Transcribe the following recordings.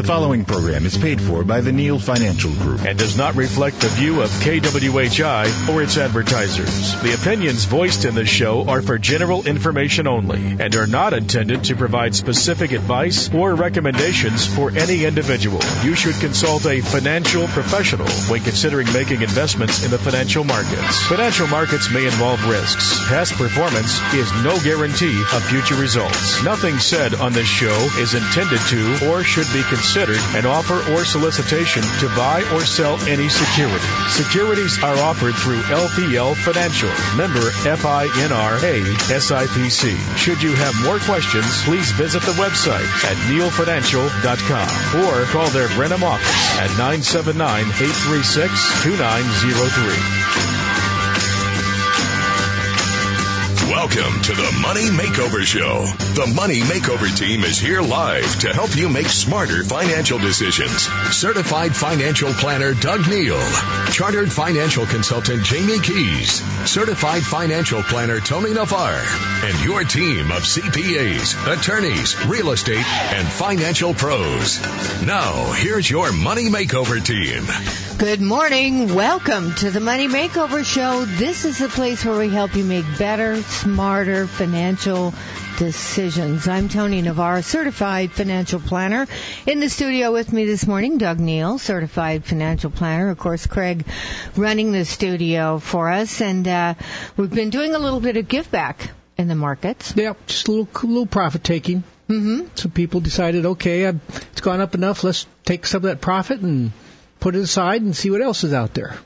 The following program is paid for by the Neal Financial Group and does not reflect the view of KWHI or its advertisers. The opinions voiced in this show are for general information only and are not intended to provide specific advice or recommendations for any individual. You should consult a financial professional when considering making investments in the financial markets. Financial markets may involve risks. Past performance is no guarantee of future results. Nothing said on this show is intended to or should be considered an offer or solicitation to buy or sell any security. Securities are offered through LPL Financial, member FINRA SIPC. Should you have more questions, please visit the website at nealfinancial.com or call their Brenham office at 979-836-2903. Welcome to the Money Makeover Show. The Money Makeover team is here live to help you make smarter financial decisions. Certified financial planner Doug Neal, chartered financial consultant Jamie Keys, certified financial planner Tony Navarre, and your team of CPAs, attorneys, real estate, and financial pros. Now, here's your Money Makeover team. Good morning. Welcome to the Money Makeover Show. This is the place where we help you make better, smarter financial decisions. I'm Tony Navarre, certified financial planner. In the studio with me this morning, Doug Neal, certified financial planner. Of course, Craig running the studio for us. And we've been doing a little bit of give back in the markets. Yeah, just a little profit taking. Mm-hmm. So people decided, okay, it's gone up enough. Let's take some of that profit and put it aside and see what else is out there.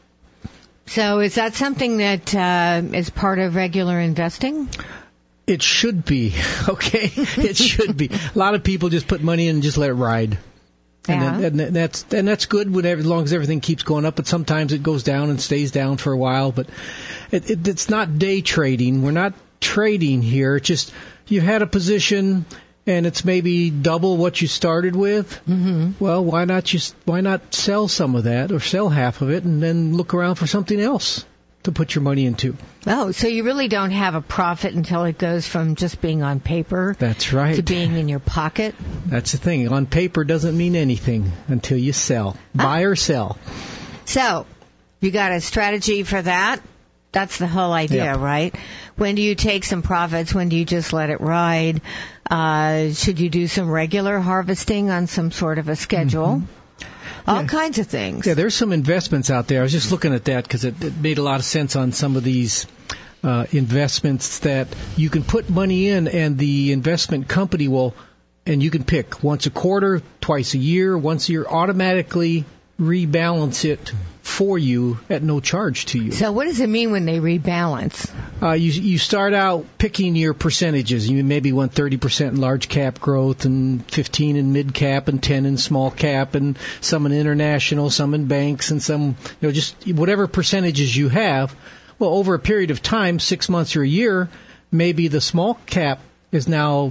So is that something that is part of regular investing? It should be, okay? It should be. A lot of people just put money in and just let it ride. Yeah. And that's good as long as everything keeps going up, but sometimes it goes down and stays down for a while. But it's not day trading. We're not trading here. It's just you had a position and it's maybe double what you started with. Mm-hmm. Well, why not sell some of that or sell half of it and then look around for something else to put your money into? Oh, so you really don't have a profit until it goes from just being on paper. That's right. To being in your pocket. That's the thing. On paper doesn't mean anything until you sell. Buy or sell. So, you got a strategy for that? That's the whole idea, right? When do you take some profits? When do you just let it ride? Should you do some regular harvesting on some sort of a schedule? Mm-hmm. All kinds of things. Yeah, there's some investments out there. I was just looking at that because it made a lot of sense on some of these investments that you can put money in and the investment company and you can pick once a quarter, twice a year, once a year, automatically rebalance it for you at no charge to you. So what does it mean when they rebalance? You start out picking your percentages. You maybe want 30% in large cap growth and 15 in mid cap and 10 in small cap and some in international, some in banks and some, just whatever percentages you have. Well, over a period of time, 6 months or a year, maybe the small cap is now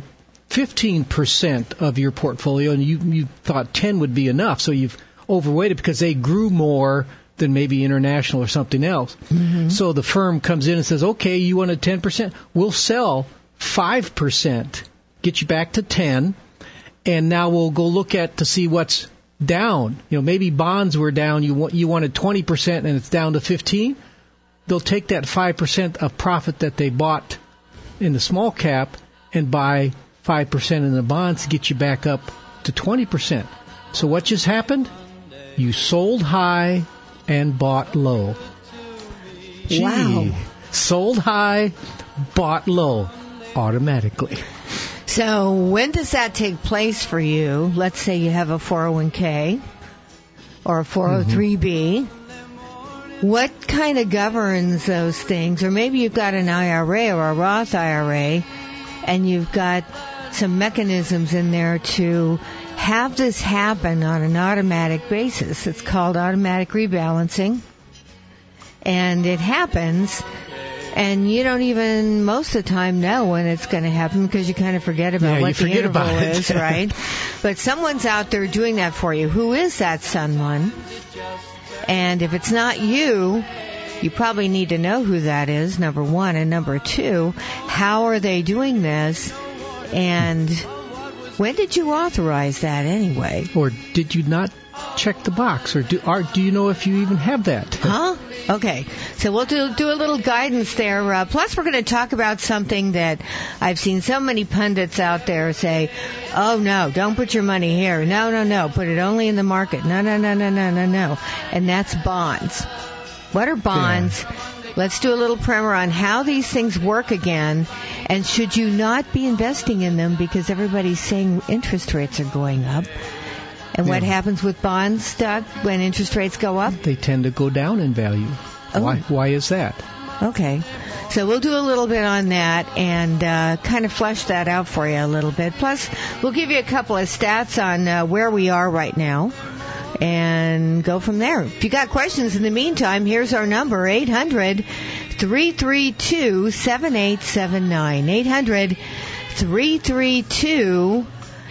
15% of your portfolio and you thought 10 would be enough. So you've overweighted because they grew more than maybe international or something else. Mm-hmm. So the firm comes in and says, okay, you wanted 10%? We'll sell 5%, get you back to 10, and now we'll go look to see what's down. Maybe bonds were down, you wanted 20% and it's down to 15. They'll take that 5% of profit that they bought in the small cap and buy 5% in the bonds to get you back up to 20%. So what just happened? You sold high and bought low. Gee, wow. Sold high, bought low, automatically. So when does that take place for you? Let's say you have a 401k or a 403b. Mm-hmm. What kind of governs those things? Or maybe you've got an IRA or a Roth IRA and you've got some mechanisms in there to have this happen on an automatic basis. It's called automatic rebalancing. And it happens, and you don't even most of the time know when it's going to happen because you kind of forget about what the interval is, right? But someone's out there doing that for you. Who is that someone? And if it's not you, you probably need to know who that is, number one. And number two, how are they doing this? And When did you authorize that anyway? Or did you not check the box? Or do you know if you even have that? Huh? Okay. So we'll do a little guidance there. Plus, we're going to talk about something that I've seen so many pundits out there say, oh, no, don't put your money here. No, put it only in the market. No. And that's bonds. What are bonds? Yeah. Let's do a little primer on how these things work again, and should you not be investing in them because everybody's saying interest rates are going up. And what happens with bonds, Doug, when interest rates go up? They tend to go down in value. Oh. Why is that? Okay. So we'll do a little bit on that and kind of flesh that out for you a little bit. Plus, we'll give you a couple of stats on where we are right now and go from there. If you got questions in the meantime, here's our number, 800-332-7879. 800-332-7879.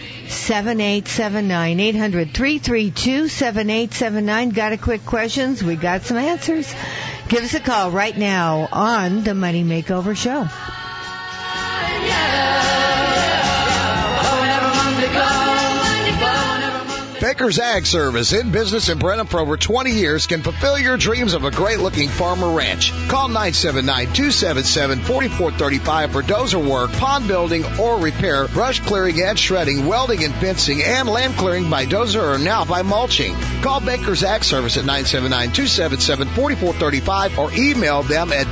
800-332-7879. Got a quick questions? We got some answers. Give us a call right now on the Money Makeover Show. Baker's Ag Service, in business in Brenham for over 20 years, can fulfill your dreams of a great-looking farm or ranch. Call 979-277-4435 for dozer work, pond building or repair, brush clearing and shredding, welding and fencing, and land clearing by dozer or now by mulching. Call Baker's Ag Service at 979-277-4435 or email them at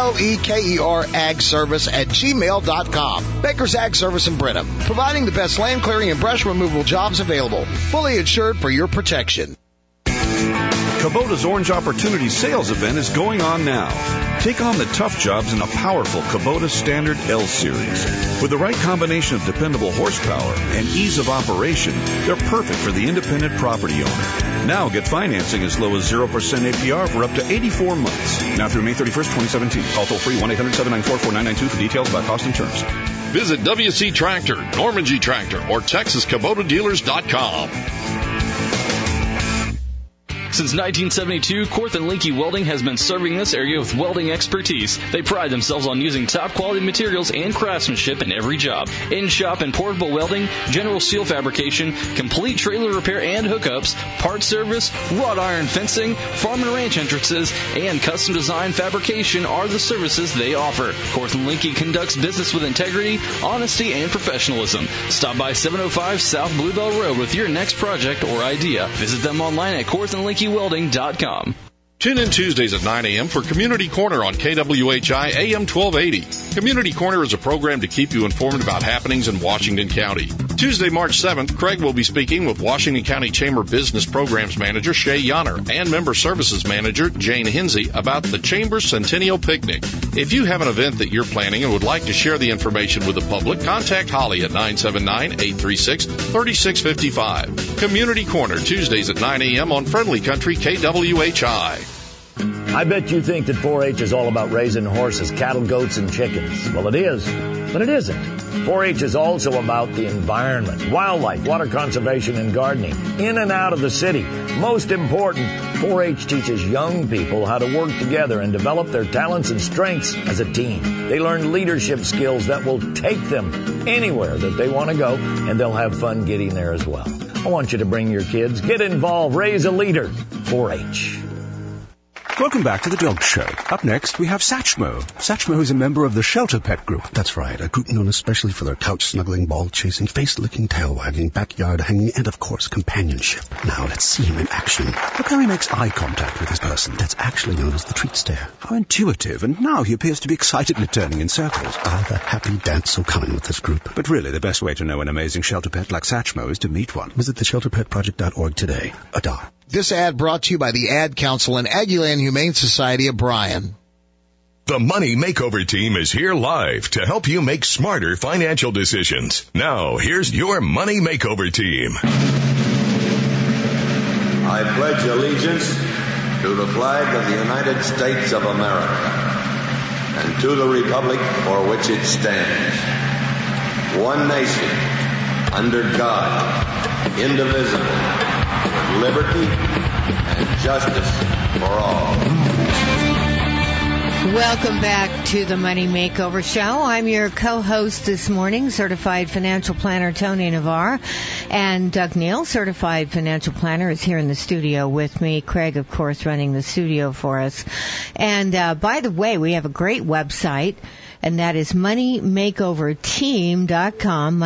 boekeragservice@gmail.com. Baker's Ag Service in Brenham, providing the best land clearing and brush removal jobs available. Fully insured for your protection. Kubota's Orange Opportunity Sales Event is going on now. Take on the tough jobs in a powerful Kubota Standard L Series. With the right combination of dependable horsepower and ease of operation, they're perfect for the independent property owner. Now get financing as low as 0% APR for up to 84 months. Now through May 31st, 2017. Call toll-free 1-800-794-4992 for details about cost and terms. Visit WC Tractor, Norman G. Tractor, or TexasKubotaDealers.com. Since 1972, Korth and Linke Welding has been serving this area with welding expertise. They pride themselves on using top-quality materials and craftsmanship in every job. In-shop and portable welding, general steel fabrication, complete trailer repair and hookups, part service, wrought iron fencing, farm and ranch entrances, and custom design fabrication are the services they offer. Korth and Linke conducts business with integrity, honesty, and professionalism. Stop by 705 South Bluebell Road with your next project or idea. Visit them online at KorthandLinkeWelding.com. Tune in Tuesdays at 9 a.m. for Community Corner on KWHI AM 1280. Community Corner is a program to keep you informed about happenings in Washington County. Tuesday, March 7th, Craig will be speaking with Washington County Chamber Business Programs Manager Shay Yonner and Member Services Manager Jane Hinsey about the Chamber's Centennial Picnic. If you have an event that you're planning and would like to share the information with the public, contact Holly at 979-836-3655. Community Corner, Tuesdays at 9 a.m. on Friendly Country KWHI. I bet you think that 4-H is all about raising horses, cattle, goats, and chickens. Well, it is, but it isn't. 4-H is also about the environment, wildlife, water conservation, and gardening, in and out of the city. Most important, 4-H teaches young people how to work together and develop their talents and strengths as a team. They learn leadership skills that will take them anywhere that they want to go, and they'll have fun getting there as well. I want you to bring your kids, get involved, raise a leader. 4-H. Welcome back to the Dog Show. Up next, we have Satchmo. Satchmo is a member of the Shelter Pet Group. That's right, a group known especially for their couch-snuggling, ball-chasing, face-licking, tail-wagging, backyard-hanging, and, of course, companionship. Now, let's see him in action. Look how he makes eye contact with his person. That's actually known as the treat stare. How intuitive, and now he appears to be excitedly turning in circles. Ah, the happy dance so common with this group. But really, the best way to know an amazing shelter pet like Satchmo is to meet one. Visit theshelterpetproject.org today. Adar. This ad brought to you by the Ad Council and Aggieland Humane Society of Bryan. The Money Makeover Team is here live to help you make smarter financial decisions. Now, here's your Money Makeover Team. I pledge allegiance to the flag of the United States of America and to the republic for which it stands, one nation, under God, indivisible, with liberty and justice for all. Welcome back to the Money Makeover Show. I'm your co-host this morning, Certified Financial Planner Tony Navarre, and Doug Neal, Certified Financial Planner, is here in the studio with me. Craig, of course, running the studio for us. And by the way, we have a great website, and that is moneymakeoverteam.com,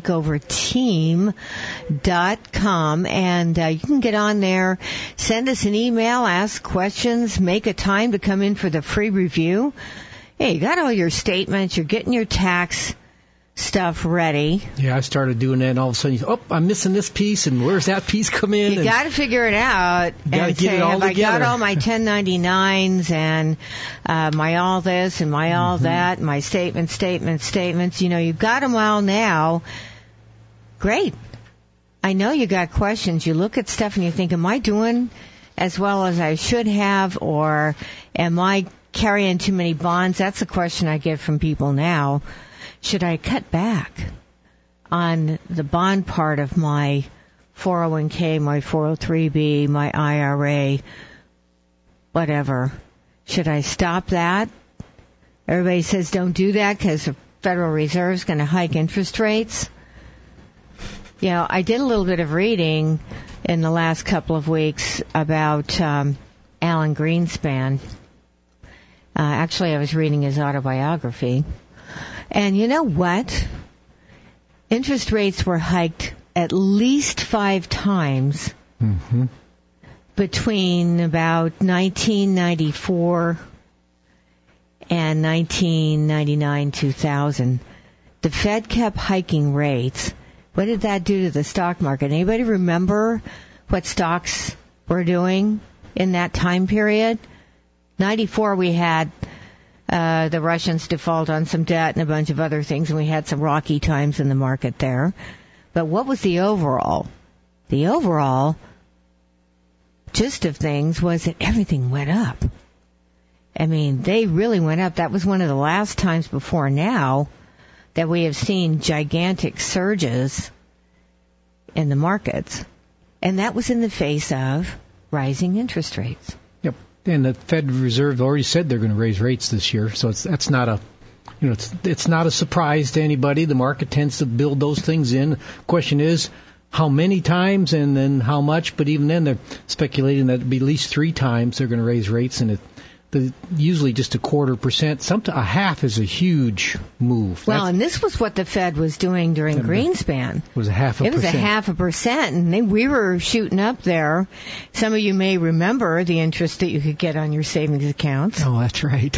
moneymakeoverteam.com, and you can get on there, send us an email, ask questions, make a time to come in for the free review. Hey, you got all your statements, you're getting your tax stuff ready. Yeah, I started doing that, and all of a sudden, I'm missing this piece, and where's that piece come in? You got to figure it out. Got to get it all together. I got all my 1099s and my all this and my all that, my statements. You know, you've got them all now. Great. I know you got questions. You look at stuff and you think, am I doing as well as I should have, or am I carrying too many bonds? That's a question I get from people now. Should I cut back on the bond part of my 401k, my 403b, my IRA, whatever? Should I stop that? Everybody says don't do that because the Federal Reserve is going to hike interest rates. You know, I did a little bit of reading in the last couple of weeks about Alan Greenspan. Actually, I was reading his autobiography. And you know what? Interest rates were hiked at least 5 times between about 1994 and 1999-2000. The Fed kept hiking rates. What did that do to the stock market? Anybody remember what stocks were doing in that time period? 94, we had the Russians default on some debt and a bunch of other things, and we had some rocky times in the market there. But what was the overall? The overall gist of things was that everything went up. I mean, they really went up. That was one of the last times before now that we have seen gigantic surges in the markets. And that was in the face of rising interest rates. Yep. And the Fed Reserve already said they're going to raise rates this year, so that's not a, it's not a surprise to anybody. The market tends to build those things in. The question is how many times and then how much. But even then, they're speculating that it'll be at least 3 times they're going to raise rates, and usually just 0.25%. A half is a huge move. Well, and this was what the Fed was doing during Greenspan. It was 0.5%. It was 0.5%, and we were shooting up there. Some of you may remember the interest that you could get on your savings accounts. Oh, that's right.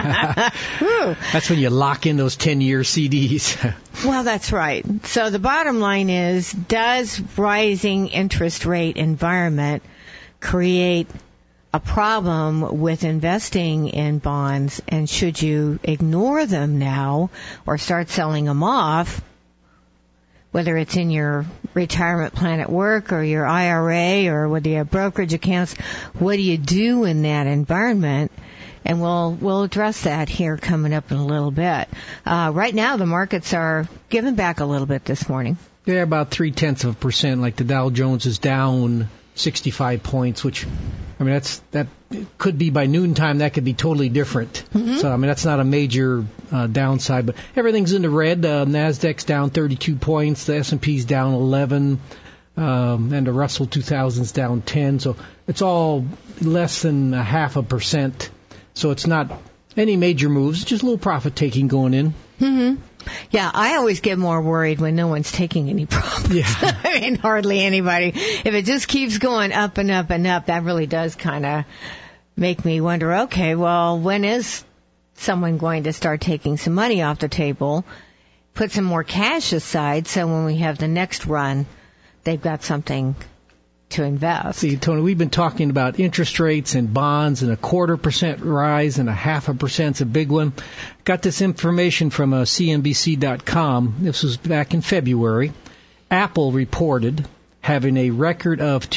That's when you lock in those 10-year CDs. Well, that's right. So the bottom line is, does rising interest rate environment create a problem with investing in bonds, and should you ignore them now or start selling them off, whether it's in your retirement plan at work or your IRA or whether you have brokerage accounts? What do you do in that environment? And we'll address that here coming up in a little bit. Right now, the markets are giving back a little bit this morning. Yeah, about 0.3%. Like the Dow Jones is down 65 points, which, I mean, that could be by noontime, that could be totally different. So, I mean, that's not a major downside, but everything's in the red. NASDAQ's down 32 points, the S&P's down 11, and the Russell 2000's down 10. So it's all less than 0.5%. So it's not any major moves, just a little profit taking going in. Yeah, I always get more worried when no one's taking any profits. Yeah. I mean, hardly anybody. If it just keeps going up and up and up, that really does kind of make me wonder, okay, well, when is someone going to start taking some money off the table, put some more cash aside, so when we have the next run, they've got something to invest. See, Tony, we've been talking about interest rates and bonds, and 0.25% rise and 0.5%'s a big one. Got this information from CNBC.com. This was back in February. Apple reported having a record of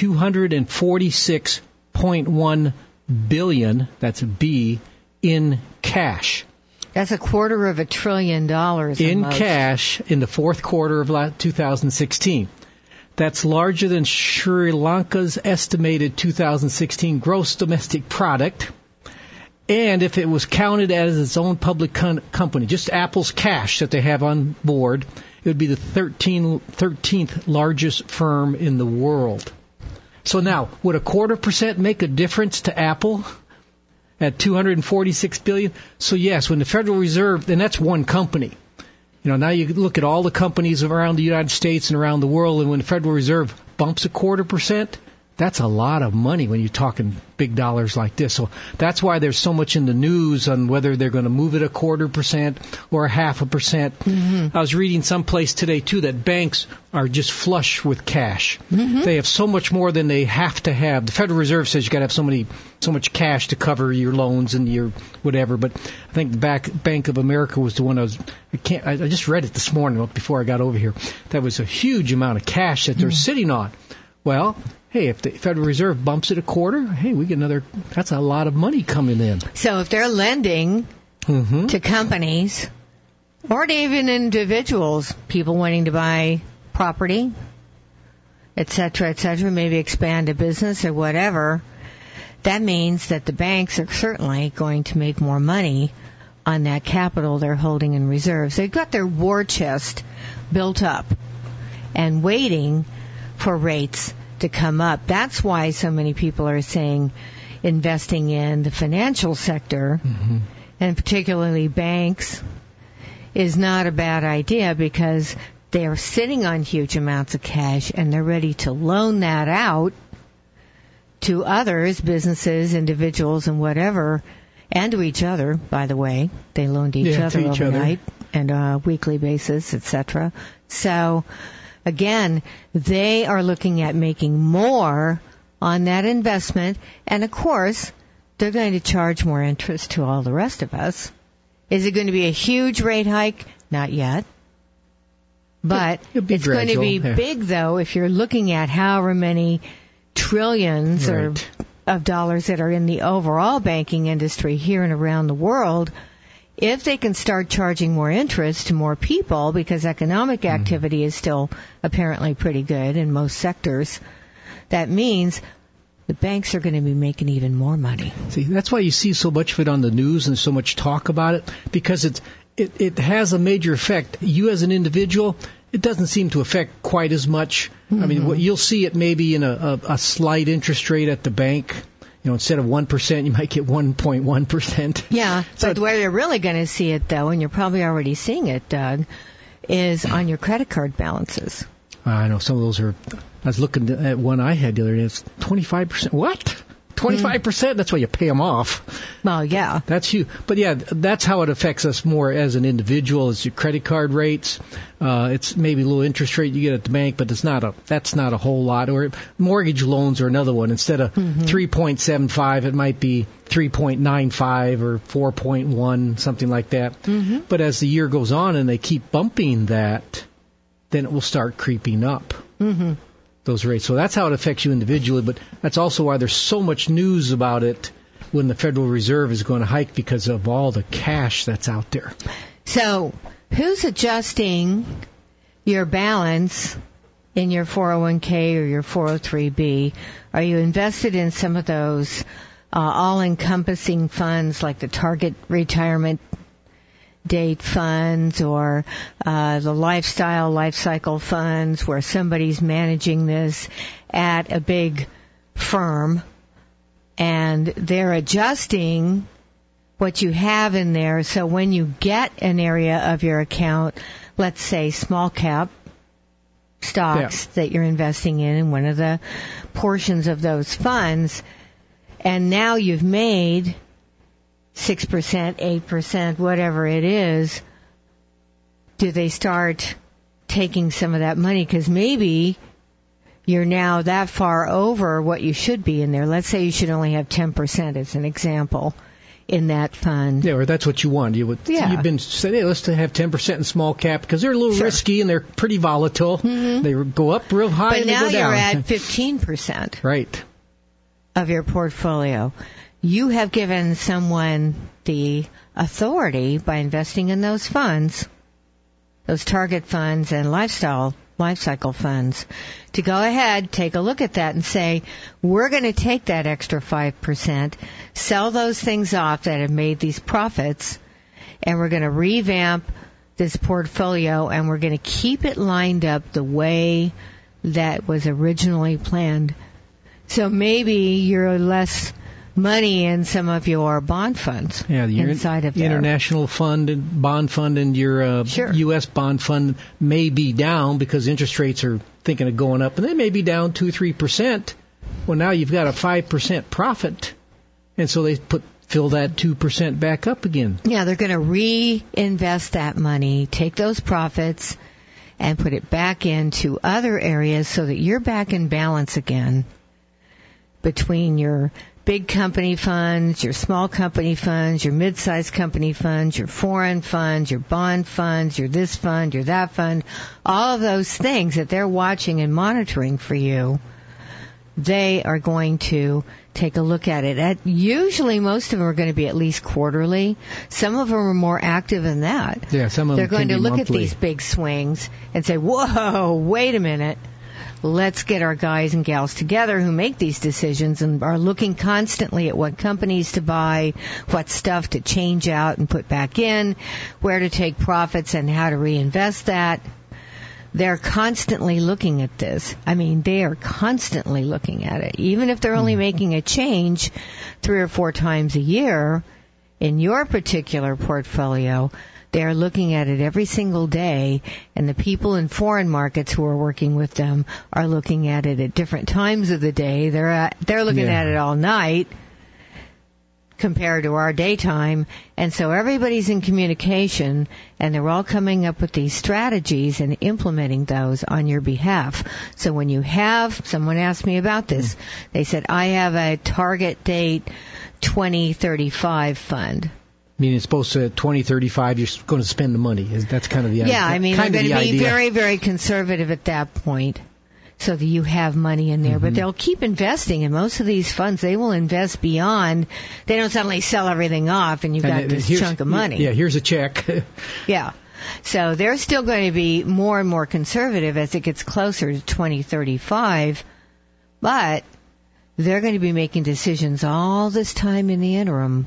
$246.1 billion, that's a B, in cash. That's $250 billion in cash in the fourth quarter of 2016. That's larger than Sri Lanka's estimated 2016 gross domestic product. And if it was counted as its own public company, just Apple's cash that they have on board, it would be the 13th largest firm in the world. So now, would 0.25% make a difference to Apple at $246 billion? So yes, when the Federal Reserve, and that's one company. Now you look at all the companies around the United States and around the world, and when the Federal Reserve bumps 0.25%, that's a lot of money when you're talking big dollars like this. So that's why there's so much in the news on whether they're going to move it 0.25% or 0.5%. Mm-hmm. I was reading someplace today, too, that banks are just flush with cash. Mm-hmm. They have so much more than they have to have. The Federal Reserve says you got to have so much cash to cover your loans and your whatever. But I think Bank of America was the one I just read it this morning before I got over here. That was a huge amount of cash that they're sitting on. Well, hey, if the Federal Reserve bumps it 0.25%, hey, we get that's a lot of money coming in. So if they're lending to companies or to even individuals, people wanting to buy property, et cetera, maybe expand a business or whatever, that means that the banks are certainly going to make more money on that capital they're holding in reserves. They've got their war chest built up and waiting for rates to come up. That's why so many people are saying investing in the financial sector, and particularly banks, is not a bad idea because they are sitting on huge amounts of cash and they're ready to loan that out to others, businesses, individuals, and whatever, and to each other, by the way. They loan to each other overnight and on a weekly basis, etc. So again, they are looking at making more on that investment, and of course, they're going to charge more interest to all the rest of us. Is it going to be a huge rate hike? Not yet. But it's gradual, going to be big, though, if you're looking at however many trillions of dollars that are in the overall banking industry here and around the world. If they can start charging more interest to more people, because economic activity is still apparently pretty good in most sectors, that means the banks are going to be making even more money. See, that's why you see so much of it on the news and so much talk about it, because it has a major effect. You as an individual, it doesn't seem to affect quite as much. I mean, you'll see it maybe in a slight interest rate at the bank. Instead of 1%, you might get 1.1%. Yeah, but where you're really going to see it, though, and you're probably already seeing it, Doug, is on your credit card balances. I know some of those are. I was looking at one I had the other day. It's 25%. What? 25%? That's why you pay them off. Well, yeah. That's huge. But yeah, that's how it affects us more as an individual. Is your credit card rates. It's maybe a little interest rate you get at the bank, but that's not a whole lot. Or mortgage loans are another one. Instead of 3.75, it might be 3.95 or 4.1, something like that. But as the year goes on and they keep bumping that, then it will start creeping up. Those rates. So that's how it affects you individually, but that's also why there's so much news about it when the Federal Reserve is going to hike, because of all the cash that's out there. So who's adjusting your balance in your 401k or your 403b? Are you invested in some of those all-encompassing funds like the Target Retirement Date funds or the life cycle funds, where somebody's managing this at a big firm and they're adjusting what you have in there, so when you get an area of your account, let's say small cap stocks that you're investing in one of the portions of those funds, and now you've made 6%, 8%, whatever it is, do they start taking some of that money? Because maybe you're now that far over what you should be in there. Let's say you should only have 10% as an example in that fund. Yeah, or that's what you want. You've been saying, hey, let's have 10% in small cap because they're a little risky and they're pretty volatile. They go up real high and they go down. But now you're at 15% of your portfolio. You have given someone the authority by investing in those funds, those target funds and lifestyle life cycle funds, to go ahead, take a look at that and say, we're going to take that extra 5%, sell those things off that have made these profits, and we're going to revamp this portfolio, and we're going to keep it lined up the way that was originally planned. So maybe you're less money in some of your bond funds inside of there. International fund and bond fund and your U.S. bond fund may be down because interest rates are thinking of going up, and they may be down 2-3%. Well, now you've got a 5% profit, and so they fill that 2% back up again. Yeah, they're going to reinvest that money, take those profits, and put it back into other areas so that you're back in balance again between your big company funds, your small company funds, your mid-sized company funds, your foreign funds, your bond funds, your this fund, your that fund, all of those things that they're watching and monitoring for you. They are going to take a look at it. Usually most of them are going to be at least quarterly. Some of them are more active than that. Yeah, some of them They're going to look monthly. at these big swings and say, whoa, wait a minute. Let's get our guys and gals together who make these decisions and are looking constantly at what companies to buy, what stuff to change out and put back in, where to take profits and how to reinvest that. They're constantly looking at this. I mean, they are constantly looking at it. Even if they're only making a change 3 or 4 times a year in your particular portfolio, they're looking at it every single day, and the people in foreign markets who are working with them are looking at it at different times of the day. They're looking at it all night compared to our daytime, and so everybody's in communication, and they're all coming up with these strategies and implementing those on your behalf. So when you have, someone asked me about this, they said, I have a target date 2035 fund. I mean, it's supposed to 2035. You're going to spend the money. That's kind of the idea. Yeah, I mean, they're going to be very, very conservative at that point, so that you have money in there. But they'll keep investing in most of these funds. They will invest beyond. They don't suddenly sell everything off, and you've got this chunk of money. Yeah, here's a check. Yeah. So they're still going to be more and more conservative as it gets closer to 2035, but they're going to be making decisions all this time in the interim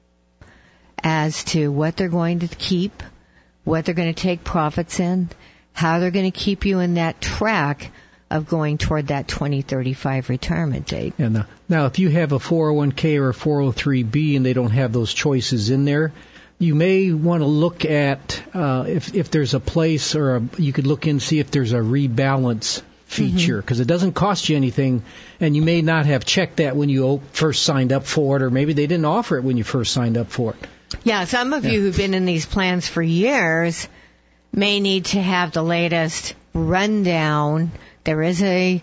as to what they're going to keep, what they're going to take profits in, how they're going to keep you in that track of going toward that 2035 retirement date. And now, if you have a 401k or a 403b and they don't have those choices in there, you may want to look at if there's a place you could look in and see if there's a rebalance feature, because it doesn't cost you anything, and you may not have checked that when you first signed up for it, or maybe they didn't offer it when you first signed up for it. Yeah, some of you who've been in these plans for years may need to have the latest rundown. There is a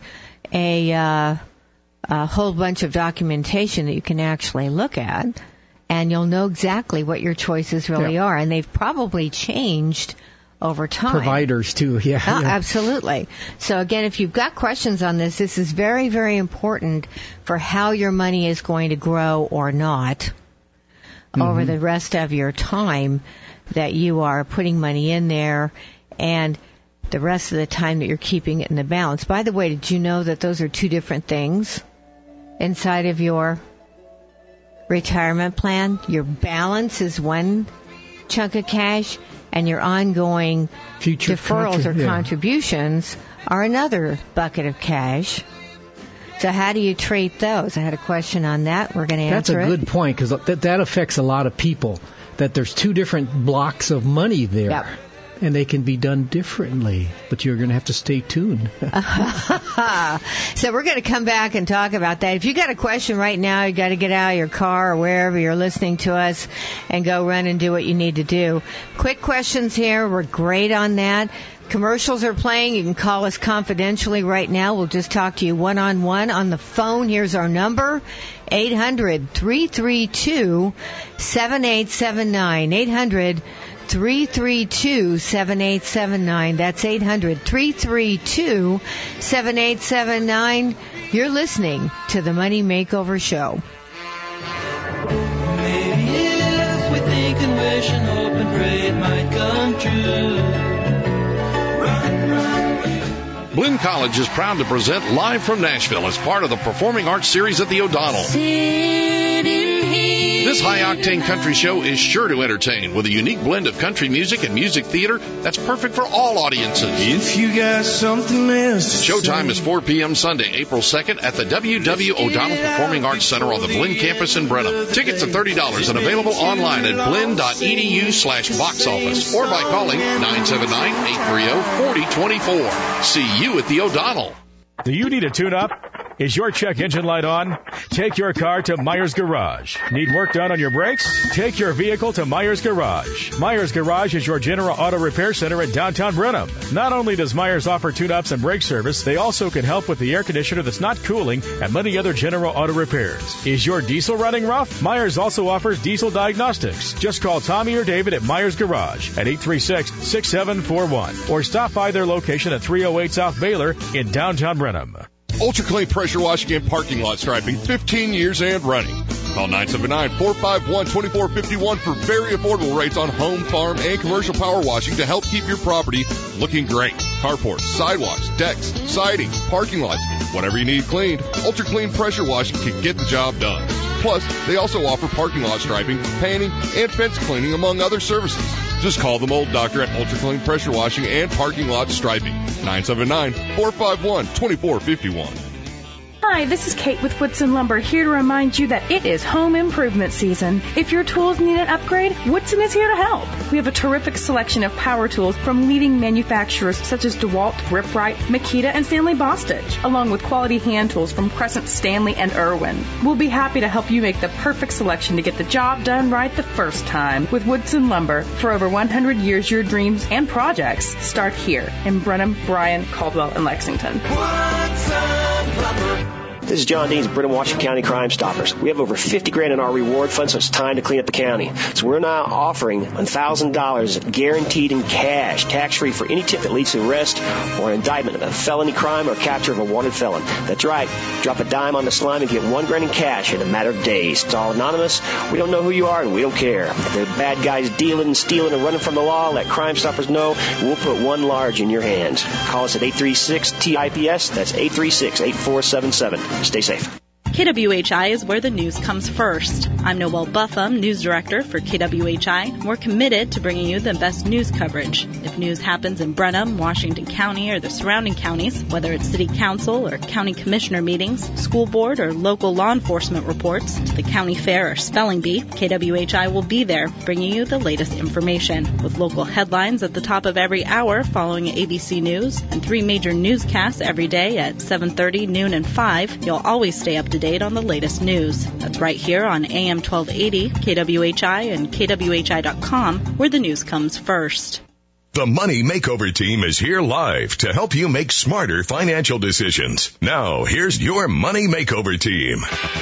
whole bunch of documentation that you can actually look at, and you'll know exactly what your choices really are. And they've probably changed over time. Providers, too, yeah. Absolutely. So, again, if you've got questions on this, this is very, very important for how your money is going to grow or not over the rest of your time that you are putting money in there, and the rest of the time that you're keeping it in the balance. By the way, did you know that those are 2 different things inside of your retirement plan? Your balance is one chunk of cash, and your ongoing future deferrals or contributions are another bucket of cash. So how do you treat those? I had a question on that. We're going to answer it. That's a good point, because that affects a lot of people, that there's 2 different blocks of money there. Yep. And they can be done differently, but you're going to have to stay tuned. So we're going to come back and talk about that. If you got a question right now, you got to get out of your car or wherever you're listening to us and go run and do what you need to do. Quick questions here. We're great on that. Commercials are playing. You can call us confidentially right now. We'll just talk to you one-on-one on the phone. Here's our number, 800-332-7879. 800-332-7879. That's 800-332-7879. You're listening to the Money Makeover Show. Maybe if we think and wish and hope and pray it might come true. Run, run, Blinn College is proud to present Live from Nashville as part of the Performing Arts Series at the O'Donnell. This high-octane country show is sure to entertain with a unique blend of country music and music theater that's perfect for all audiences. If you got something else to Showtime say. is 4 p.m. Sunday, April 2nd at the W.W. O'Donnell Performing Arts Center on the Blinn campus in Brenham. Tickets are $30 and available online at blinn.edu/box office or by calling 979-830-4024. See you at the O'Donnell. Do you need a tune-up? Is your check engine light on? Take your car to Myers Garage. Need work done on your brakes? Take your vehicle to Myers Garage. Myers Garage is your general auto repair center in downtown Brenham. Not only does Myers offer tune-ups and brake service, they also can help with the air conditioner that's not cooling and many other general auto repairs. Is your diesel running rough? Myers also offers diesel diagnostics. Just call Tommy or David at Myers Garage at 836-6741 or stop by their location at 308 South Baylor in downtown Brenham. Ultra Clean Pressure Washing and Parking Lot Striping, 15 years and running. Call 979-451-2451 for very affordable rates on home, farm, and commercial power washing to help keep your property looking great. Carports, sidewalks, decks, siding, parking lots, whatever you need cleaned, Ultra Clean Pressure Washing can get the job done. Plus, they also offer parking lot striping, painting, and fence cleaning, among other services. Just call them Old Doctor at Ultra Clean Pressure Washing and Parking Lot Striping. 979-451-2451. Hi, this is Kate with Woodson Lumber, here to remind you that it is home improvement season. If your tools need an upgrade, Woodson is here to help. We have a terrific selection of power tools from leading manufacturers such as DeWalt, Ripwright, Makita, and Stanley Bostitch, along with quality hand tools from Crescent, Stanley, and Irwin. We'll be happy to help you make the perfect selection to get the job done right the first time. With Woodson Lumber, for over 100 years, your dreams and projects start here in Brenham, Bryan, Caldwell, and Lexington. Woodson Lumber. This is John Deans, Brenham, Washington County Crime Stoppers. We have over $50,000 in our reward fund, so it's time to clean up the county. So we're now offering $1,000 guaranteed in cash, tax-free for any tip that leads to arrest or an indictment of a felony crime or capture of a wanted felon. That's right. Drop a dime on the slime and get $1,000 in cash in a matter of days. It's all anonymous. We don't know who you are, and we don't care. If the bad guys dealing and stealing and running from the law, let Crime Stoppers know. We'll put one large in your hands. Call us at 836-TIPS. That's 836-8477. Stay safe. KWHI is where the news comes first. I'm Noelle Buffum, News Director for KWHI. We're committed to bringing you the best news coverage. If news happens in Brenham, Washington County, or the surrounding counties, whether it's City Council or County Commissioner meetings, school board or local law enforcement reports, the county fair or spelling bee, KWHI will be there bringing you the latest information. With local headlines at the top of every hour following ABC News and 3 major newscasts every day at 7:30, noon, and 5, you'll always stay up to date on the latest news. That's right here on AM 1280, KWHI, and KWHI.com, where the news comes first. The Money Makeover Team is here live to help you make smarter financial decisions. Now, here's your Money Makeover Team.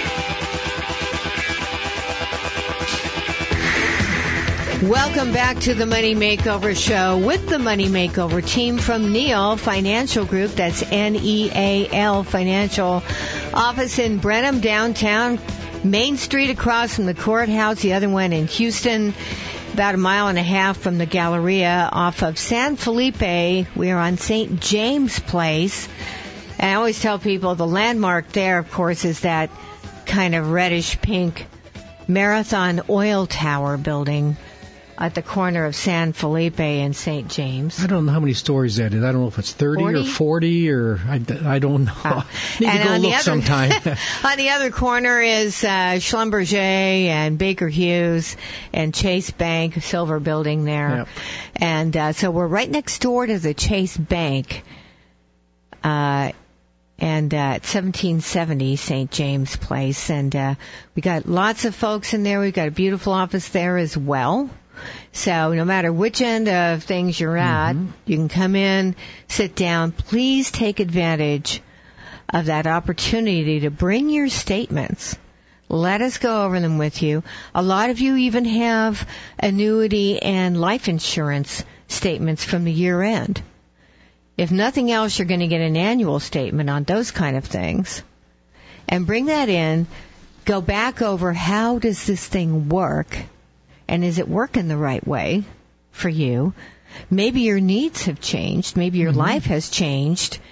Welcome back to the Money Makeover Show with the Money Makeover Team from Neal Financial Group. That's Neal Financial. Office in Brenham, downtown, Main Street across from the courthouse, the other one in Houston, about 1.5 miles from the Galleria off of San Felipe. We are on St. James Place. And I always tell people the landmark there, of course, is that kind of reddish pink Marathon Oil Tower building at the corner of San Felipe and St. James. I don't know how many stories that is. I don't know if it's 30 or 40 or I don't know. Need to go look sometime. On the other corner is Schlumberger and Baker Hughes and Chase Bank, Silver Building there. Yep. And so we're right next door to the Chase Bank. And at 1770 St. James Place. And we got lots of folks in there. We've got a beautiful office there as well. So no matter which end of things you're at, you can come in, sit down. Please take advantage of that opportunity to bring your statements. Let us go over them with you. A lot of you even have annuity and life insurance statements from the year end. If nothing else, you're going to get an annual statement on those kind of things. And bring that in. Go back over how does this thing work? And is it working the right way for you? Maybe your needs have changed. Maybe your life has changed.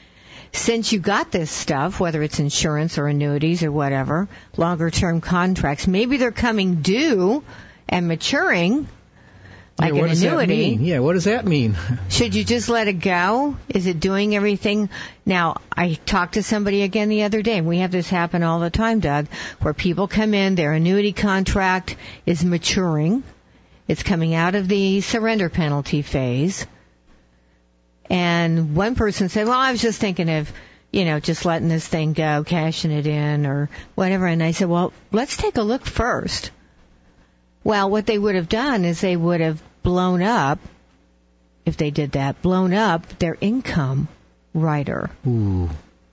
since you got this stuff, whether it's insurance or annuities or whatever, longer-term contracts, maybe they're coming due and maturing, like an annuity. That mean? Yeah, what does that mean? Should you just let it go? Is it doing everything? Now, I talked to somebody again the other day, and we have this happen all the time, Doug, where people come in, their annuity contract is maturing. It's coming out of the surrender penalty phase. And one person said, well, I was just thinking of, just letting this thing go, cashing it in or whatever. And I said, well, let's take a look first. Well, what they would have done is they would have blown up, if they did that, their income rider. Ooh.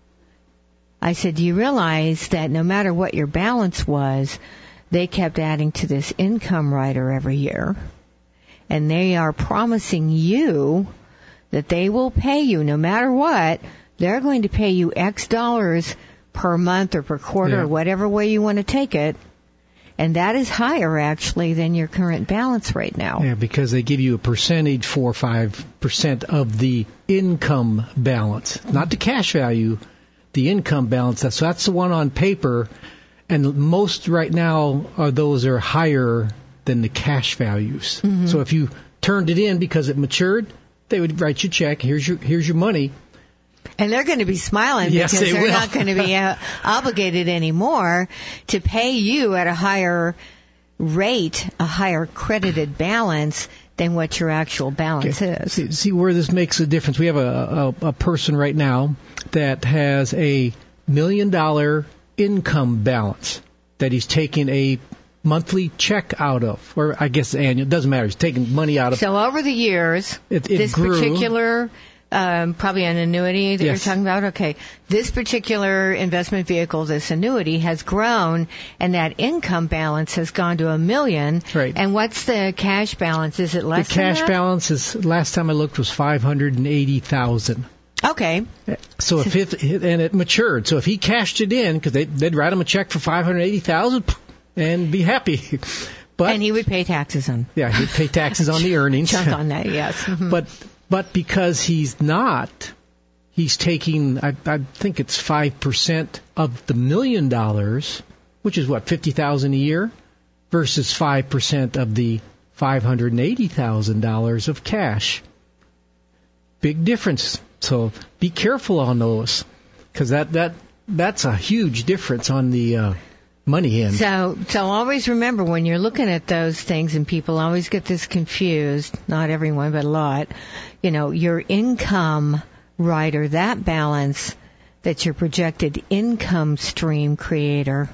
I said, do you realize that no matter what your balance was, they kept adding to this income rider every year? And they are promising you that they will pay you no matter what. They're going to pay you X dollars per month or per quarter or whatever way you want to take it. And that is higher, actually, than your current balance right now. Yeah, because they give you a percentage, 4 or 5% of the income balance. Not the cash value, the income balance. So that's the one on paper. And most right now those are higher than the cash values. Mm-hmm. So if you turned it in because it matured, they would write you a check. Here's your money. And they're going to be smiling because they're not going to be obligated anymore to pay you at a higher rate, a higher credited balance than what your actual balance is. See where this makes a difference. We have a person right now that has a $1 million income balance that he's taking a monthly check out of, or I guess annual. It doesn't matter. He's taking money out of. So over the years, this grew. Particular, probably an annuity that you're talking about. Okay, this particular investment vehicle, this annuity, has grown, and that income balance has gone to $1 million. Right. And what's the cash balance? Is it less? The cash than that? balance is, last time I looked, was $580,000. Okay. So and it matured. So if he cashed it in, because they'd write him a check for $580,000. And be happy. And he would pay taxes on. Yeah, he'd pay taxes on the earnings. Chunk on that, yes. Mm-hmm. But because he's taking, I think it's 5% of the $1 million, which is what, $50,000 a year, versus 5% of the $580,000 of cash. Big difference. So be careful on those, because that's a huge difference on the money in. So always remember, when you're looking at those things, and people always get this confused, not everyone, but a lot, your income rider, that balance, that your projected income stream creator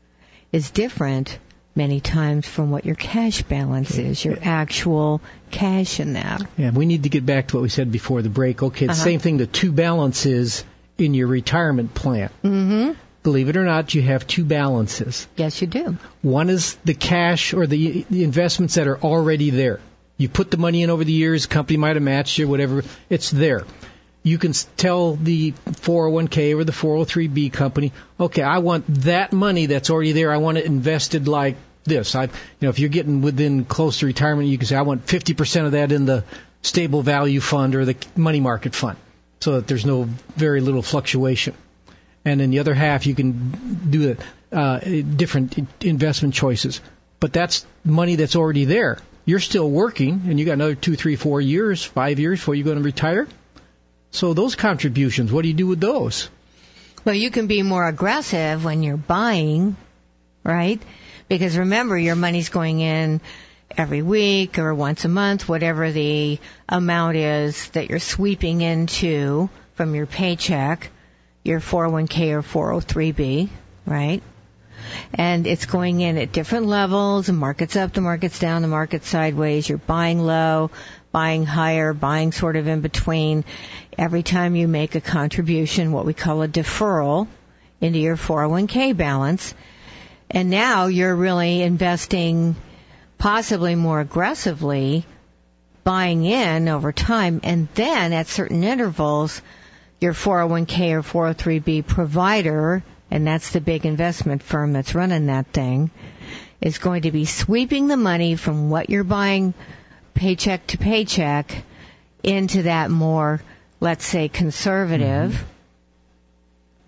is different many times from what your cash balance is, your actual cash in that. Yeah, we need to get back to what we said before the break. Okay, the same thing, the two balances in your retirement plan. Mm-hmm. Believe it or not, you have two balances. Yes, you do. One is the cash or the investments that are already there. You put the money in over the years, the company might have matched you, whatever, it's there. You can tell the 401k or the 403b company, okay, I want that money that's already there, I want it invested like this. If you're getting within close to retirement, you can say, I want 50% of that in the stable value fund or the money market fund, so that there's very little fluctuation. And then the other half, you can do different investment choices. But that's money that's already there. You're still working, and you got another 2, 3, 4 years, 5 years before you're going to retire. So those contributions, what do you do with those? Well, you can be more aggressive when you're buying, right? Because remember, your money's going in every week or once a month, whatever the amount is that you're sweeping into from your paycheck, your 401k or 403b, right? And it's going in at different levels. The market's up, the market's down, the market's sideways. You're buying low, buying higher, buying sort of in between. Every time you make a contribution, what we call a deferral, into your 401k balance. And now you're really investing possibly more aggressively, buying in over time. And then at certain intervals, your 401k or 403b provider, and that's the big investment firm that's running that thing, is going to be sweeping the money from what you're buying paycheck to paycheck into that more, let's say, conservative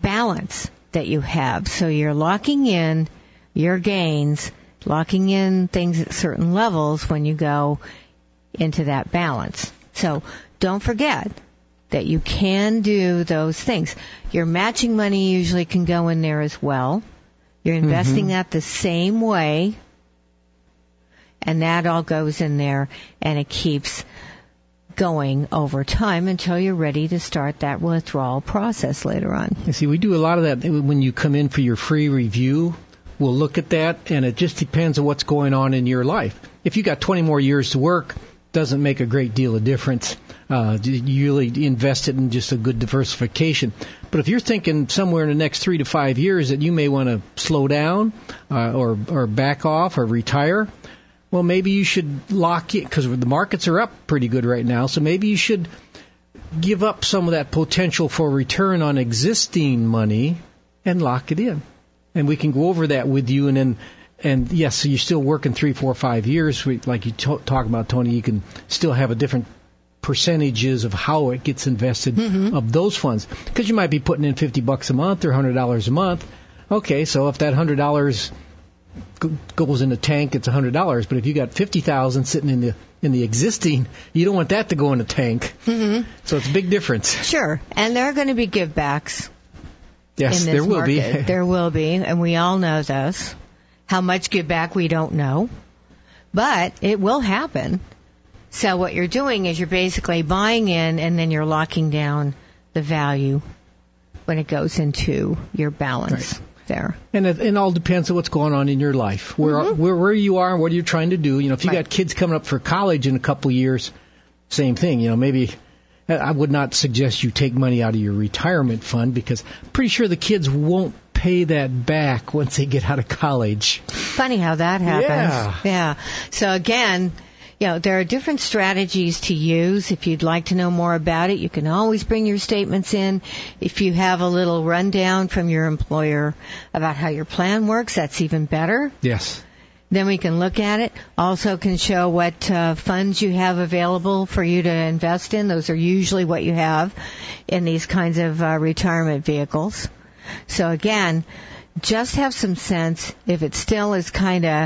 balance that you have. So you're locking in your gains, locking in things at certain levels when you go into that balance. So don't forget that you can do those things. Your matching money usually can go in there as well. You're investing that the same way, and that all goes in there, and it keeps going over time until you're ready to start that withdrawal process later on. You see, we do a lot of that when you come in for your free review. We'll look at that, and it just depends on what's going on in your life. If you got 20 more years to work, doesn't make a great deal of difference. You really invest it in just a good diversification. But if you're thinking somewhere in the next 3 to 5 years that you may want to slow down or back off or retire, well, maybe you should lock it, because the markets are up pretty good right now, so maybe you should give up some of that potential for return on existing money and lock it in. And we can go over that with you, and yes, so you're still working 3, 4, 5 years. Like you talk about, Tony, you can still have a different percentages of how it gets invested of those funds. Because you might be putting in $50 a month or $100 a month. Okay, so if that $100 goes in the tank, it's $100. But if you got $50,000 sitting in the existing, you don't want that to go in the tank. So it's a big difference. Sure, and there are going to be give-backs. Yes, there will be. There will be, and we all know this. How much give back, we don't know. But it will happen. So what you're doing is you're basically buying in, and then you're locking down the value when it goes into your balance there. And it all depends on what's going on in your life, where you are and what you're trying to do. You know, if you got kids coming up for college in a couple of years, same thing. You know, maybe I would not suggest you take money out of your retirement fund, because I'm pretty sure the kids won't pay that back once they get out of college. Funny how that happens. Yeah. So again, you know, there are different strategies to use. If you'd like to know more about it, you can always bring your statements in. If you have a little rundown from your employer about how your plan works, that's even better. Yes. Then we can look at it. Also can show what funds you have available for you to invest in. Those are usually what you have in these kinds of retirement vehicles. So again, just have some sense. If it still is kind of,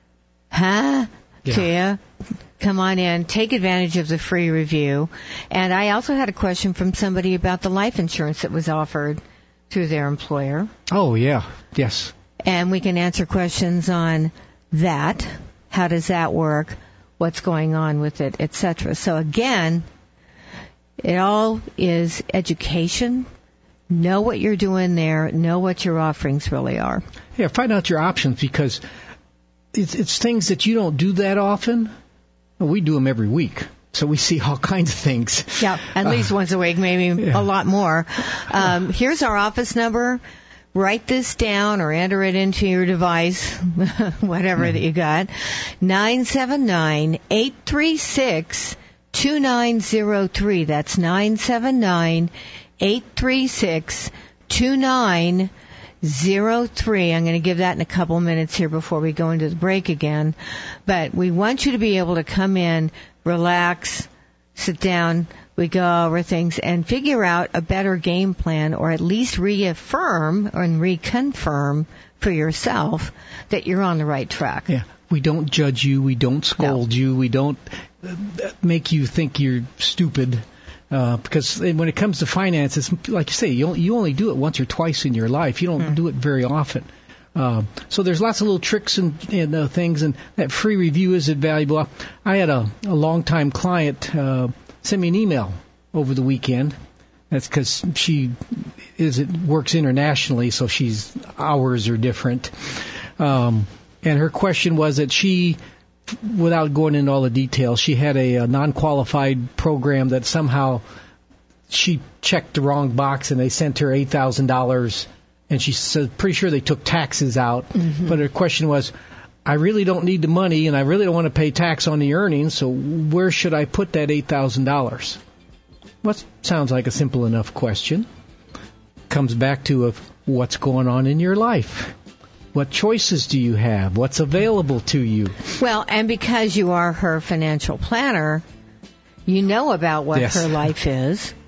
to you, come on in, take advantage of the free review. And I also had a question from somebody about the life insurance that was offered through their employer. Oh, yeah. Yes. And we can answer questions on that. How does that work? What's going on with it, etc. So again, it all is education. Know what you're doing there. Know what your offerings really are. Yeah, find out your options, because it's things that you don't do that often. We do them every week, so we see all kinds of things. Yeah, at least once a week, maybe a lot more. Here's our office number. Write this down or enter it into your device, whatever that you got. 979-836-2903. That's 979-836-2903. I'm going to give that in a couple minutes here before we go into the break again. But we want you to be able to come in, relax, sit down, we go over things and figure out a better game plan, or at least reaffirm and reconfirm for yourself that you're on the right track. Yeah. We don't judge you. We don't scold you. We don't make you think you're stupid. Because when it comes to finances, like you say, you only do it once or twice in your life. You don't do it very often. So there's lots of little tricks and things, and that free review is invaluable. I had a longtime client send me an email over the weekend. That's because she works internationally, so hours are different. And her question was that she, without going into all the details, she had a non-qualified program that somehow she checked the wrong box and they sent her $8,000, and she said pretty sure they took taxes out. But her question was, I really don't need the money and I really don't want to pay tax on the earnings, so where should I put that $8,000? Well, sounds like a simple enough question. Comes back to what's going on in your life. What choices do you have? What's available to you? Well, and because you are her financial planner, you know about what her life is,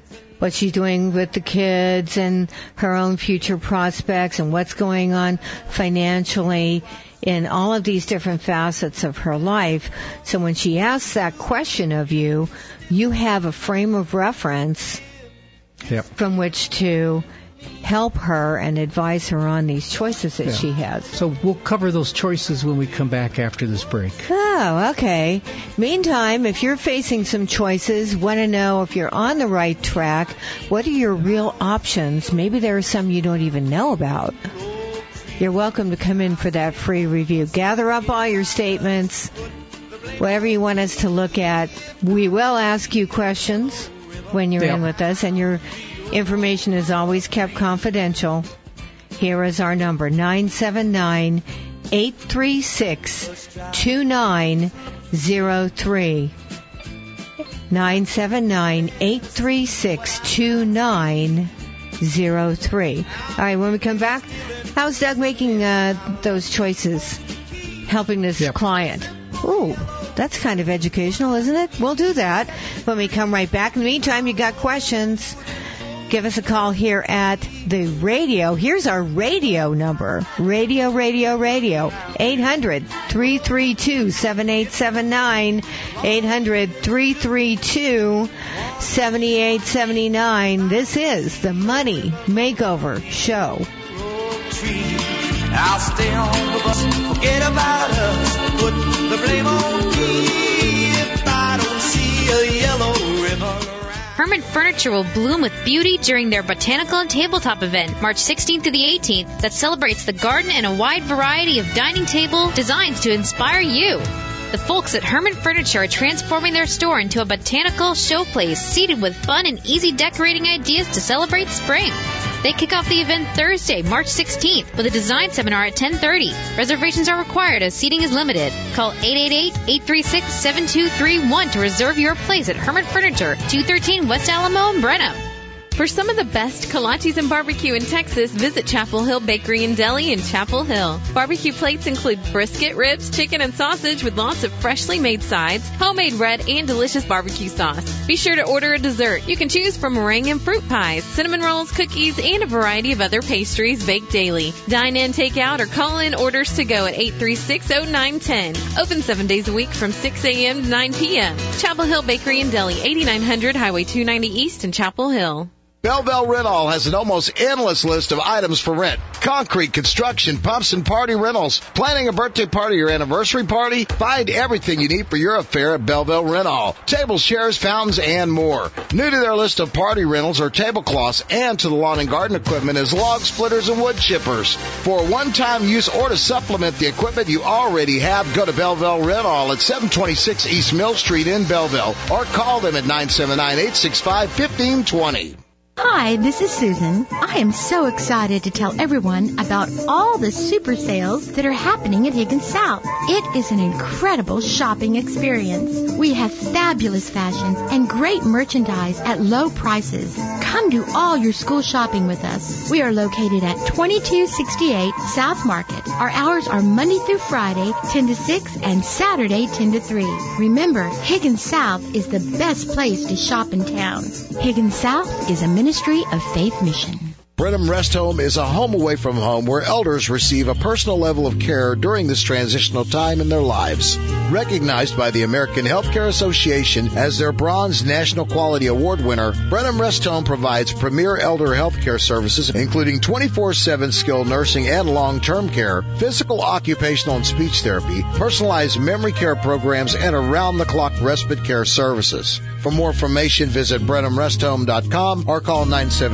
what she's doing with the kids and her own future prospects and what's going on financially in all of these different facets of her life. So when she asks that question of you, you have a frame of reference from which to help her and advise her on these choices that she has. So we'll cover those choices when we come back after this break. Oh, okay. Meantime, if you're facing some choices, want to know if you're on the right track, what are your real options? Maybe there are some you don't even know about. You're welcome to come in for that free review. Gather up all your statements, whatever you want us to look at. We will ask you questions when you're in with us, and your information is always kept confidential. Here is our number, 979-836-2903. 979-836-2903. All right, when we come back, how's Doug making those choices, helping this client? Ooh, that's kind of educational, isn't it? We'll do that when we come right back. In the meantime, you got questions, give us a call here at the radio. Here's our radio number. Radio. 800-332-7879. 800-332-7879. This is the Money Makeover Show. I'll stay on the bus, forget about us, put the blame on me if I don't see a yellow ribbon. Herman Furniture will bloom with beauty during their Botanical and Tabletop event, March 16th to the 18th, that celebrates the garden and a wide variety of dining table designs to inspire you. The folks at Herman Furniture are transforming their store into a botanical showplace seated with fun and easy decorating ideas to celebrate spring. They kick off the event Thursday, March 16th, with a design seminar at 10:30. Reservations are required as seating is limited. Call 888-836-7231 to reserve your place at Herman Furniture, 213 West Alamo in Brenham. For some of the best kolaches and barbecue in Texas, visit Chapel Hill Bakery and Deli in Chapel Hill. Barbecue plates include brisket, ribs, chicken, and sausage with lots of freshly made sides, homemade red, and delicious barbecue sauce. Be sure to order a dessert. You can choose from meringue and fruit pies, cinnamon rolls, cookies, and a variety of other pastries baked daily. Dine in, take out, or call in orders to go at 836-0910. Open 7 days a week from 6 a.m. to 9 p.m. Chapel Hill Bakery and Deli, 8900 Highway 290 East in Chapel Hill. Belleville Rental has an almost endless list of items for rent. Concrete, construction, pumps, and party rentals. Planning a birthday party or anniversary party? Find everything you need for your affair at Belleville Rental. Tables, chairs, fountains, and more. New to their list of party rentals are tablecloths, and to the lawn and garden equipment is log splitters and wood chippers. For one-time use or to supplement the equipment you already have, go to Belleville Rental at 726 East Mill Street in Belleville, or call them at 979-865-1520. Hi, this is Susan. I am so excited to tell everyone about all the super sales that are happening at Higgins South. It is an incredible shopping experience. We have fabulous fashions and great merchandise at low prices. Come do all your school shopping with us. We are located at 2268 South Market. Our hours are Monday through Friday, 10 to 6, and Saturday, 10 to 3. Remember, Higgins South is the best place to shop in town. Higgins South is a Ministry of Faith Mission. Brenham Rest Home is a home away from home where elders receive a personal level of care during this transitional time in their lives. Recognized by the American Healthcare Association as their Bronze National Quality Award winner, Brenham Rest Home provides premier elder healthcare services, including 24/7 skilled nursing and long-term care, physical, occupational, and speech therapy, personalized memory care programs, and around-the-clock respite care services. For more information, visit BrenhamRestHome.com or call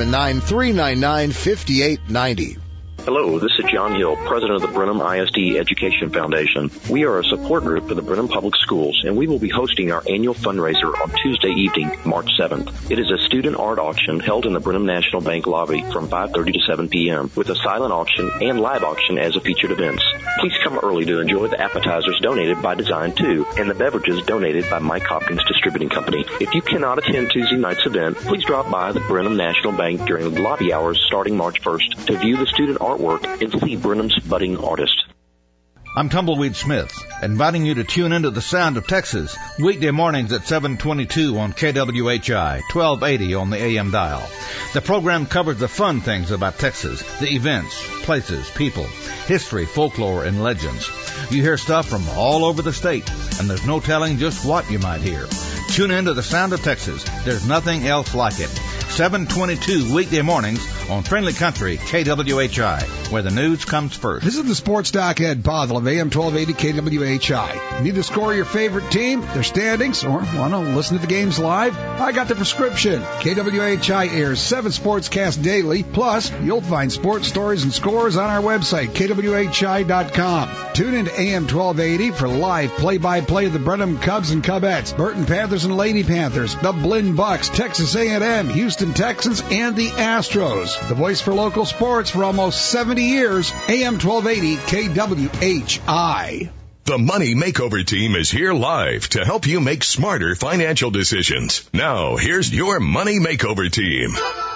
979-399-5890. Hello, this is John Hill, president of the Brenham ISD Education Foundation. We are a support group for the Brenham Public Schools, and we will be hosting our annual fundraiser on Tuesday evening, March 7th. It is a student art auction held in the Brenham National Bank lobby from 5:30 to 7 p.m. with a silent auction and live auction as a featured events. Please come early to enjoy the appetizers donated by Design 2 and the beverages donated by Mike Hopkins Distributing Company. If you cannot attend Tuesday night's event, please drop by the Brenham National Bank during the lobby hours starting March 1st to view the student artwork and see Brenham's budding artist. I'm Tumbleweed Smith, inviting you to tune into the sound of Texas weekday mornings at 7:22 on KWHI, 1280 on the AM dial. The program covers the fun things about Texas, the events, places, people, history, folklore, and legends. You hear stuff from all over the state, and there's no telling just what you might hear. Tune in to the sound of Texas. There's nothing else like it. 7:22 weekday mornings on Friendly Country, KWHI, where the news comes first. This is the Sports Doc Ed Bothell of AM 1280 KWHI. Need to score your favorite team, their standings, or want to listen to the games live? I got the prescription. KWHI airs 7 sportscasts daily, plus you'll find sports stories and scores on our website, KWHI.com. Tune in to AM 1280 for live play-by-play of the Brenham Cubs and Cubettes, Burton Panthers and Lady Panthers, the Blinn Bucks, Texas A&M, Houston Texans, and the Astros. The voice for local sports for almost 70 years, AM 1280 KWHI. The Money Makeover Team is here live to help you make smarter financial decisions. Now, here's your Money Makeover Team.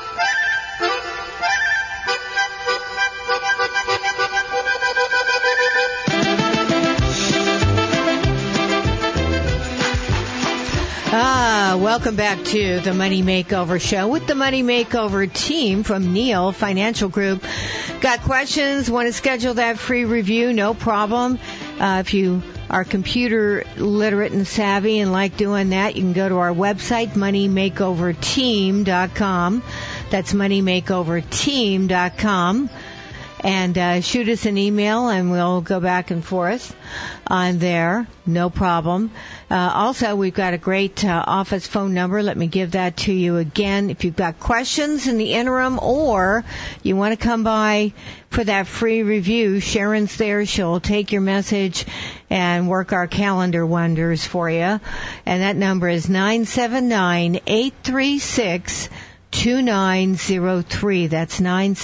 Welcome back to the Money Makeover Show with the Money Makeover Team from Neal Financial Group. Got questions? Want to schedule that free review? No problem. If you are computer literate and savvy and like doing that, you can go to our website, moneymakeoverteam.com. That's moneymakeoverteam.com. And shoot us an email, and we'll go back and forth on there. No problem. Also, we've got a great office phone number. Let me give that to you again. If you've got questions in the interim or you want to come by for that free review, Sharon's there. She'll take your message and work our calendar wonders for you. And that number is 979-836 2903. That's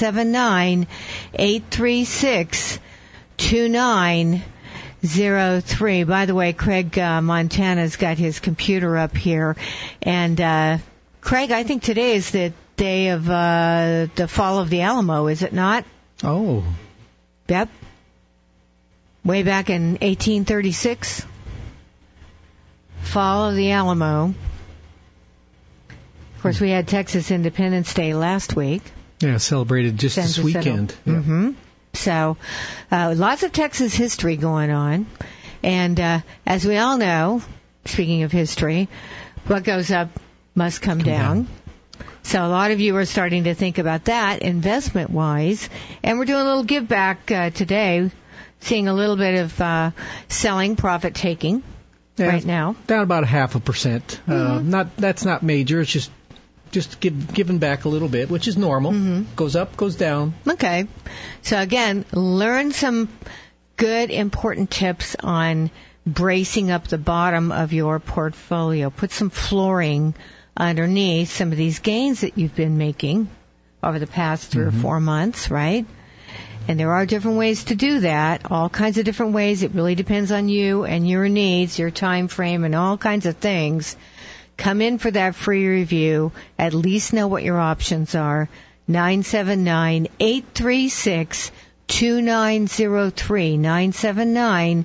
979-836-2903. By the way, Craig Montana's got his computer up here. And Craig, I think today is the day of the fall of the Alamo, is it not? Oh. Yep. Way back in 1836. Fall of the Alamo. Of course, we had Texas Independence Day last week. Yeah, celebrated just this weekend. Yeah. Mm-hmm. So, lots of Texas history going on. And as we all know, speaking of history, what goes up must come down. So a lot of you are starting to think about that investment-wise. And we're doing a little give back today, seeing a little bit of selling, profit-taking right now. Down about 0.5%. Mm-hmm. That's not major. It's just giving back a little bit, which is normal. Mm-hmm. Goes up, goes down. Okay. So again, learn some good, important tips on bracing up the bottom of your portfolio. Put some flooring underneath some of these gains that you've been making over the past 3 or 4 months, right? And there are different ways to do that, all kinds of different ways. It really depends on you and your needs, your time frame, and all kinds of things. Come in for that free review. At least know what your options are. 979-836-2903.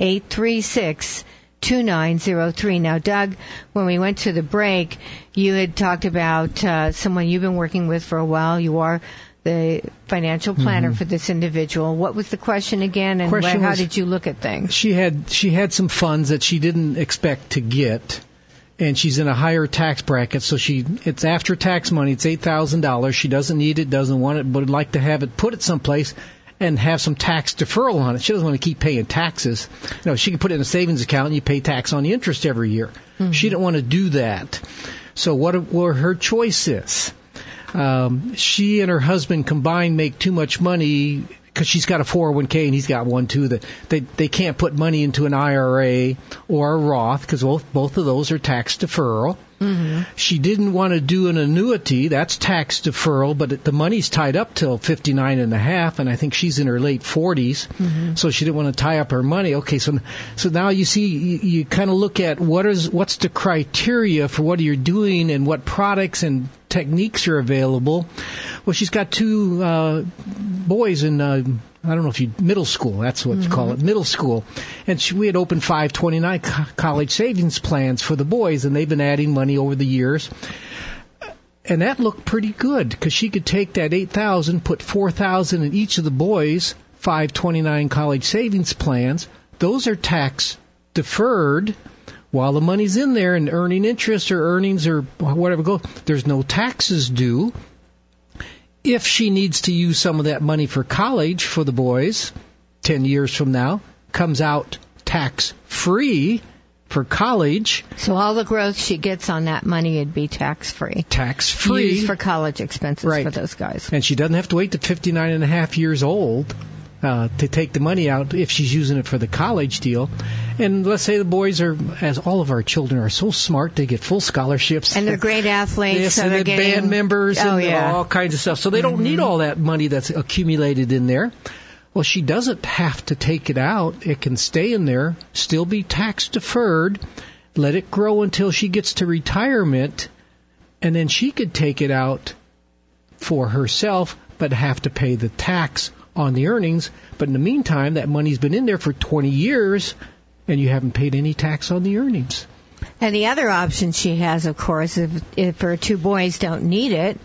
979-836-2903. Now, Doug, when we went to the break, you had talked about someone you've been working with for a while. You are the financial planner for this individual. What was the question again, and how did you look at things? She had some funds that she didn't expect to get. And she's in a higher tax bracket, so it's after tax money. It's $8,000. She doesn't need it, doesn't want it, but would like to have it put it someplace and have some tax deferral on it. She doesn't want to keep paying taxes. She can put it in a savings account and you pay tax on the interest every year. Mm-hmm. She didn't want to do that. So what her choice is? She and her husband combined make too much money because she's got a 401k and he's got one too, that they can't put money into an IRA or a Roth because both of those are tax deferral. Mm-hmm. She didn't want to do an annuity. That's tax deferral, but the money's tied up till 59 and a half, and I think she's in her late 40s, so she didn't want to tie up her money. Okay, so now you see, you kind of look at what's the criteria for what you're doing and what products and techniques are available. Well, she's got 2 boys in I don't know if middle school, that's what you call it, middle school. And we had opened 529 college savings plans for the boys, and they've been adding money over the years. And that looked pretty good because she could take that $8,000, put $4,000 in each of the boys' 529 college savings plans. Those are tax deferred while the money's in there and earning interest or earnings or whatever go. There's no taxes due. If she needs to use some of that money for college for the boys 10 years from now, comes out tax-free for college. So all the growth she gets on that money would be tax-free. Tax-free. Used for college expenses for those guys. And she doesn't have to wait to 59 and a half years old to take the money out if she's using it for the college deal. And let's say the boys are, as all of our children are so smart, they get full scholarships. And they're great athletes. So and they're getting band members and all kinds of stuff. So they don't need all that money that's accumulated in there. Well, she doesn't have to take it out. It can stay in there, still be tax deferred, let it grow until she gets to retirement, and then she could take it out for herself, but have to pay the tax on the earnings. But in the meantime, that money's been in there for 20 years, and you haven't paid any tax on the earnings. And the other option she has, of course, if her two boys don't need it,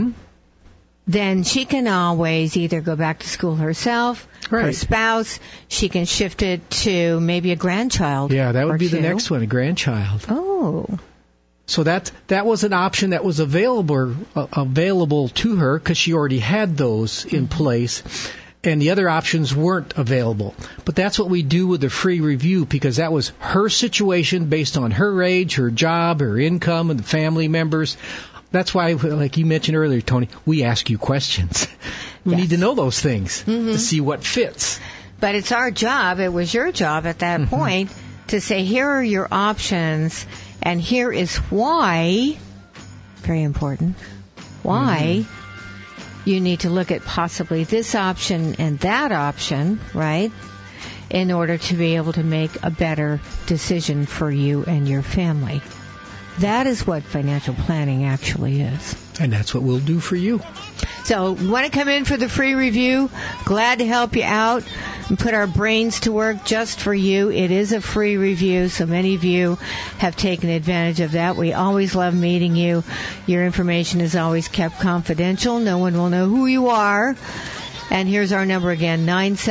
then she can always either go back to school herself, her spouse. She can shift it to maybe a grandchild. Yeah, that would be two. the next one, a grandchild. Oh. So that was an option that was available to her because she already had those in place, and the other options weren't available. But that's what we do with the free review, because that was her situation based on her age, her job, her income, and the family members. That's why, like you mentioned earlier, Tony, we ask you questions. We need to know those things to see what fits. But it's our job, it was your job at that point, to say, here are your options, and here is why, very important, why you need to look at possibly this option and that option, right, in order to be able to make a better decision for you and your family. That is what financial planning actually is. And that's what we'll do for you. So, want to come in for the free review? Glad to help you out and put our brains to work just for you. It is a free review, so many of you have taken advantage of that. We always love meeting you. Your information is always kept confidential. No one will know who you are. And here's our number again,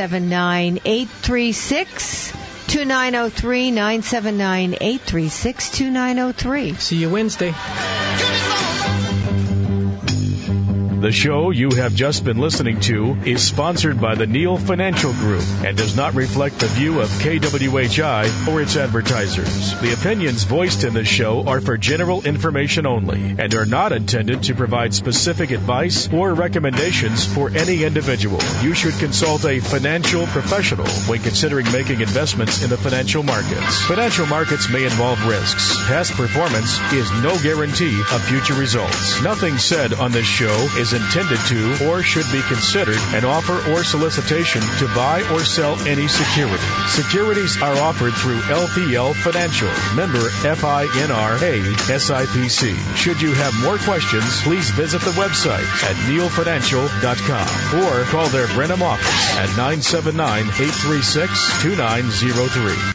979-836-2903, 979-836-2903. See you Wednesday. The show you have just been listening to is sponsored by the Neal Financial Group and does not reflect the view of KWHI or its advertisers. The opinions voiced in this show are for general information only and are not intended to provide specific advice or recommendations for any individual. You should consult a financial professional when considering making investments in the financial markets. Financial markets may involve risks. Past performance is no guarantee of future results. Nothing said on this show is intended to or should be considered an offer or solicitation to buy or sell any security. Securities are offered through LPL Financial, member FINRA SIPC. Should you have more questions, please visit the website at nealfinancial.com or call their Brenham office at 979-836-2903.